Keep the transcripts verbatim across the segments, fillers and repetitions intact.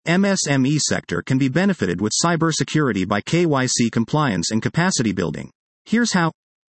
M S M E sector can be benefited with cybersecurity by K Y C compliance and capacity building. Here's how.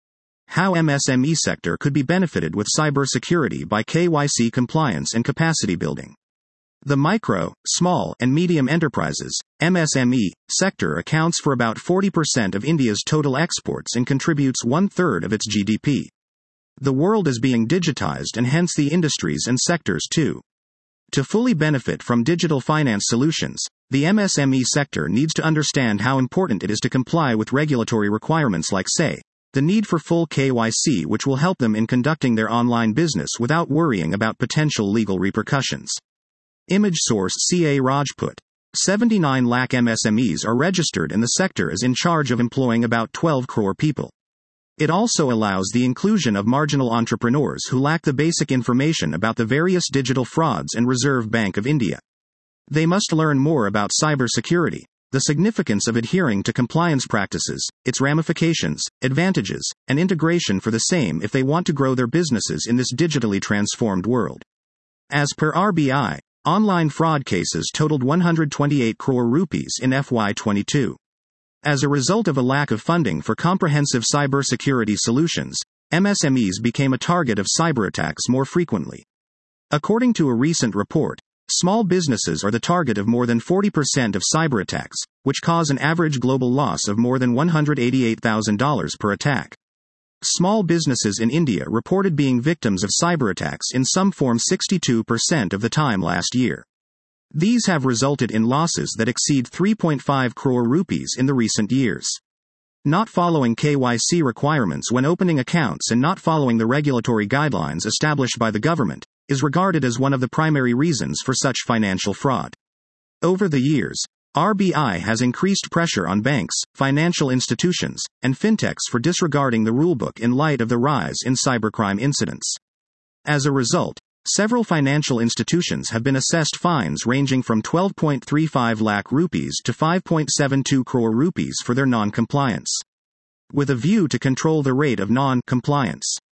How M S M E sector could be benefited with cybersecurity by K Y C compliance and capacity building. The micro, small, and medium enterprises, M S M E, sector accounts for about forty percent of India's total exports and contributes one-third of its G D P. The world is being digitized and hence the industries and sectors too. To fully benefit from digital finance solutions, the M S M E sector needs to understand how important it is to comply with regulatory requirements like, say, the need for full K Y C, which will help them in conducting their online business without worrying about potential legal repercussions. Image source C A Rajput. seventy-nine lakh M S M Es are registered and the sector is in charge of employing about twelve crore people. It also allows the inclusion of marginal entrepreneurs who lack the basic information about the various digital frauds and Reserve Bank of India. They must learn more about cybersecurity, the significance of adhering to compliance practices, its ramifications, advantages, and integration for the same if they want to grow their businesses in this digitally transformed world. As per R B I, online fraud cases totaled one hundred twenty-eight crore rupees in F Y twenty-two. As a result of a lack of funding for comprehensive cybersecurity solutions, M S M Es became a target of cyberattacks more frequently. According to a recent report, small businesses are the target of more than forty percent of cyberattacks, which cause an average global loss of more than one hundred eighty-eight thousand dollars per attack. Small businesses in India reported being victims of cyberattacks in some form sixty-two percent of the time last year. These have resulted in losses that exceed three point five crore rupees in the recent years. Not following K Y C requirements when opening accounts and not following the regulatory guidelines established by the government is regarded as one of the primary reasons for such financial fraud. Over the years, R B I has increased pressure on banks, financial institutions, and fintechs for disregarding the rulebook in light of the rise in cybercrime incidents. As a result, several financial institutions have been assessed fines ranging from twelve point three five lakh rupees to five point seven two crore rupees for their non-compliance, with a view to control the rate of non-compliance.